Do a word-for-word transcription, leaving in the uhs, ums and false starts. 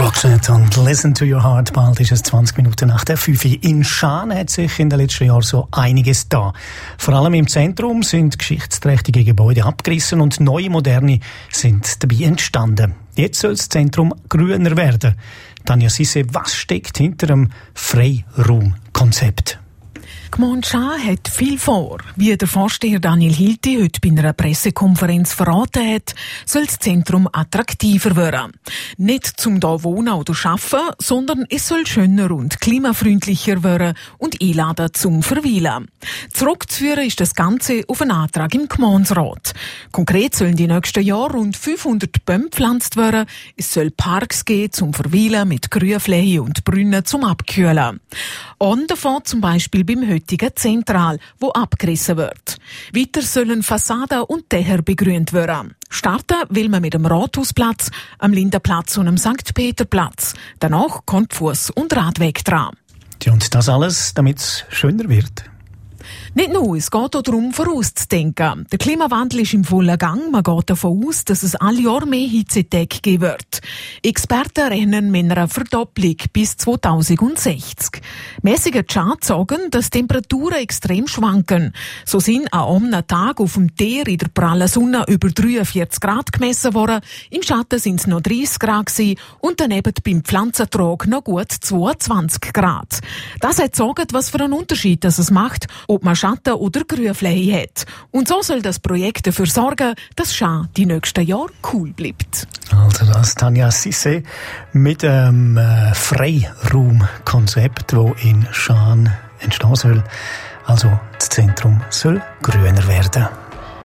Roxette und Listen to Your Heart. Bald ist es zwanzig Minuten nach der fünf. In Schaan hat sich in den letzten Jahren so einiges da. Vor allem im Zentrum sind geschichtsträchtige Gebäude abgerissen und neue moderne sind dabei entstanden. Jetzt soll das Zentrum grüner werden. Tanja Sisse, was steckt hinter dem Freiraumkonzept? Gemeinde Schaan hat viel vor. Wie der Vorsteher Daniel Hilti heute bei einer Pressekonferenz verraten hat, soll das Zentrum attraktiver werden. Nicht zum da wohnen oder arbeiten, sondern es soll schöner und klimafreundlicher werden und einladen zum Verweilen. Zurückzuführen ist das Ganze auf einen Antrag im Gemeinderat. Konkret sollen die nächsten Jahre rund fünfhundert Bäume gepflanzt werden. Es soll Parks geben zum Verweilen mit Grünflächen und Brunnen zum Abkühlen. Und davon zum Beispiel beim heutigen Zentral, wo abgerissen wird. Weiter sollen Fassaden und Dächer begrünt werden. Starten will man mit dem Rathausplatz, am Lindenplatz und am Sankt Peterplatz. Danach kommt Fuss- und Radweg dran. Ja, und das alles, damit es schöner wird? Nicht nur, es geht auch darum, vorauszudenken. Der Klimawandel ist im vollen Gang. Man geht davon aus, dass es alle Jahre mehr Hitzetage geben wird. Experten rechnen mit einer Verdopplung bis zweitausendsechzig. Mäßige Charts sagen, dass Temperaturen extrem schwanken. So sind an einem Tag auf dem Teer in der prallen Sonne über dreiundvierzig Grad gemessen worden. Im Schatten sind es noch dreißig Grad gewesen und daneben beim Pflanzentrag noch gut zweiundzwanzig Grad. Das hat gesagt, was für einen Unterschied das es macht, ob man Schatten oder Grünfläche hat. Und so soll das Projekt dafür sorgen, dass Schaan die nächsten Jahre cool bleibt. Also das Tanja Sisse mit einem äh, Freiraumkonzept, das in Schaan entstehen soll. Also das Zentrum soll grüner werden.